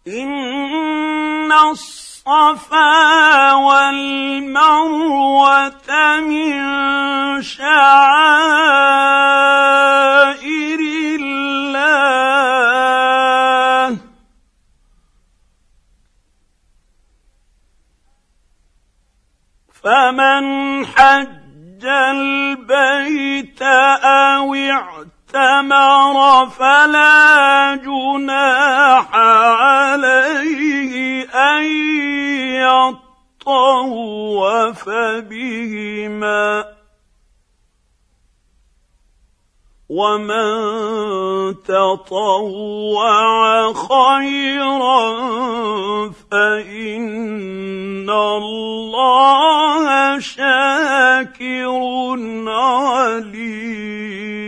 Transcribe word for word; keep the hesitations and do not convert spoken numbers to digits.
إن الصفا والمروة من شعائر الله فمن حج البيت أو اعتمر فلا جناح عليه أن يطوف بهما ومن تطوع خيرا فإن الله شاكر عليم.